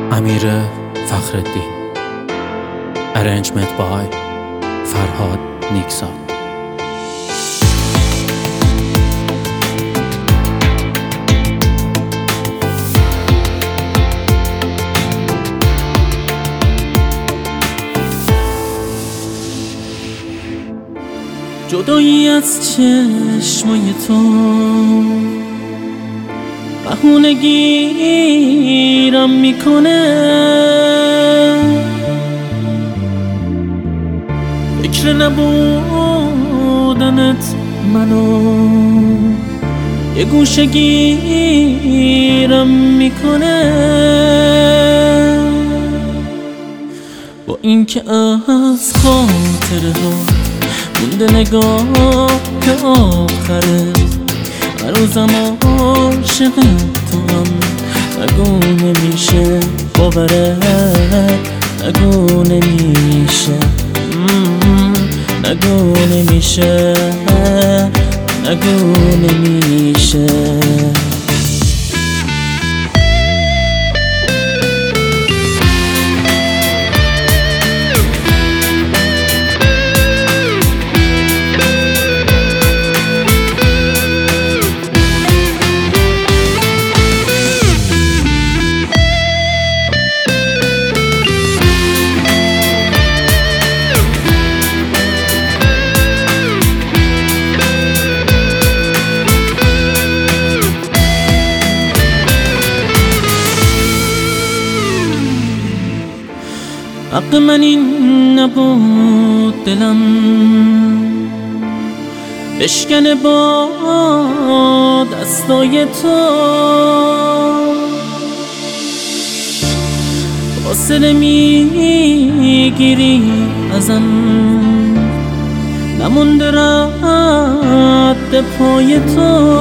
امیر فخرالدین. Arrangement by فرهاد نیکزاد. جدایی از چشمای تو بهونه گیرم میکنه، فکر نبودنت منو یه گوشه گیرم میکنه. با اینکه از خاطره ها مونده نگاه آخرت، هنوزم عاشق تو هم. نگو نمیشه باورت، نگو نمیشه، نگو نمیشه، نگو نمیشه. حق من این نبود دلم بشکنه با دستای تو، فاصله میگیری ازم، نمونده رد پای تو.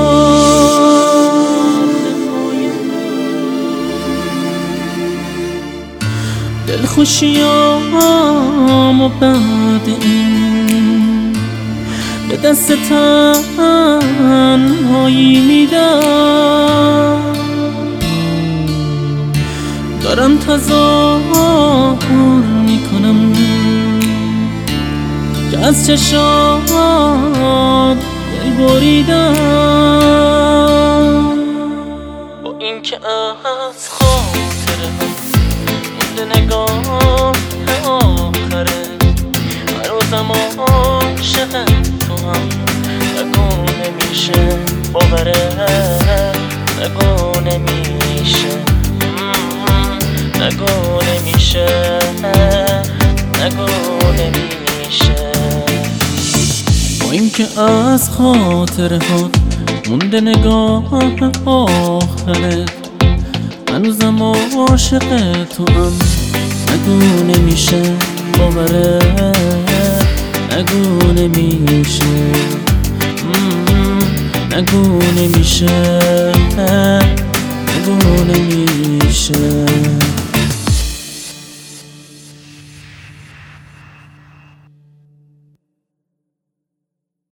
دلخوشیامو بعد این به دست تنهایی میدم، دارم تظاهر میکنم که از چشات دل بریدم. با اینکه از خاطره نگاه آخرت، هنوزم عاشق تو هم. نگو نمیشه باورت، نگو نمیشه، نگو نمیشه، نگو نمیشه. با اینکه از خاطره ها مونده نگاه آخرت، هنوزم عاشق تو هم. نگو نمیشه باورت، نگو نمیشه، نگو نمیشه.